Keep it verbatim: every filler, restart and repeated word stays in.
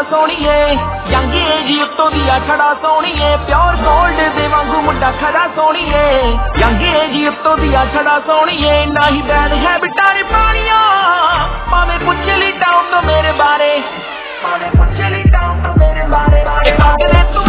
सोहणीए young age उत्तों दिया छड़ा सोहणीए pure gold दे वांगू मुंडा खड़ा सोहणीए यंग एज उत्तों दिया छड़ा सोहणीए ना ही बैड हैबिटां ने पाणियां भावें पुछ ली डाउन तो मेरे बारे भावें पुछ ली डाउन तो मेरे बारे एक आगे तू